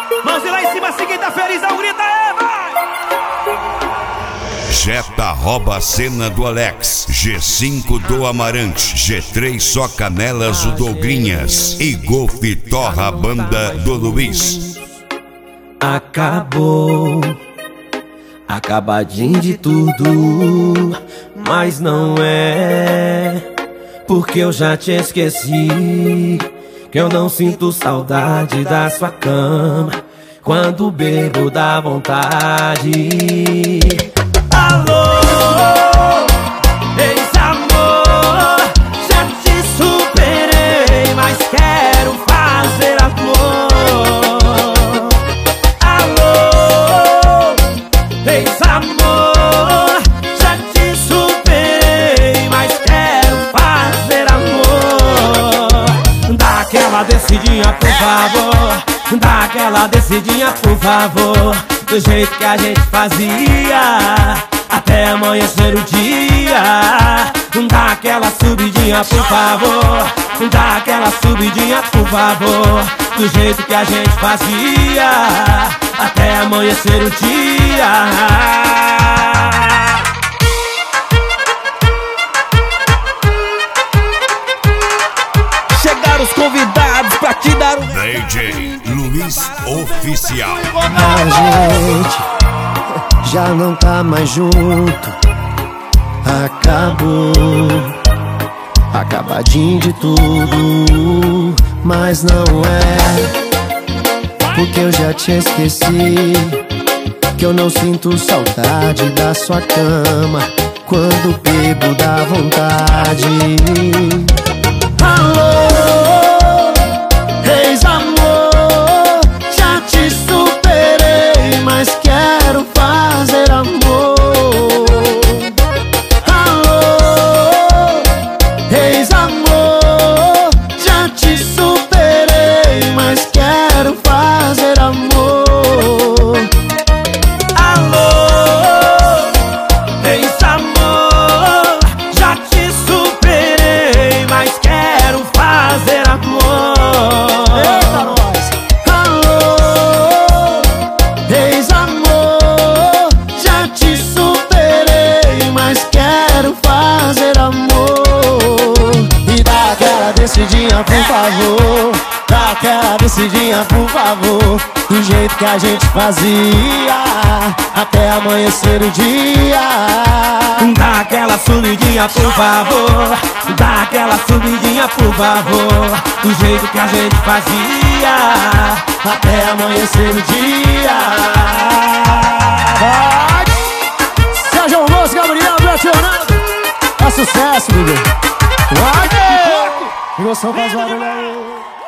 Mãozinha lá em cima, assim quem tá feliz, não grita, vai! Jetta rouba a cena do Alex, G5 do Amarante, G3 só canelas o Dogrinhas e Golf torra a banda do Luiz. Acabou, acabadinho de tudo, mas não é, porque eu já te esqueci, que eu não sinto saudade da sua cama, quando bebo dá vontade. Alô, ex-amor, já te superei, mas quero fazer amor. Alô, ex-amor, já te superei, mas quero fazer amor. Dá aquela descidinha, por favor, dá aquela descidinha, por favor, do jeito que a gente fazia, até amanhecer o dia. Dá aquela subidinha, por favor, dá aquela subidinha, por favor, do jeito que a gente fazia, até amanhecer o dia. Chegaram os convidados pra te dar um DJ Luiz Oficial. A gente já não tá mais junto, acabou, acabadinho de tudo, mas não é, porque eu já te esqueci, que eu não sinto saudade da sua cama, quando bebo dá vontade. Alô, ex-amor, já te superei, mas quero fazer amor. Alô, ex-amor, já te superei, mas quero fazer amor. Alô, ex-amor, já te superei, mas quero fazer amor. Eita, nós! Alô, ex-amor, já te superei, mas quero fazer amor. E dá aquela descidinha, por favor, dá aquela descidinha, por favor, do jeito que a gente fazia, até amanhecer o dia. Dá aquela subidinha, por favor, dá aquela subidinha, por favor, do jeito que a gente fazia, Até amanhecer o dia. Vai! Sérgio Alonso, Gabriel, Betionado. É sucesso, bebê. Vai! Emoção faz barulho aí.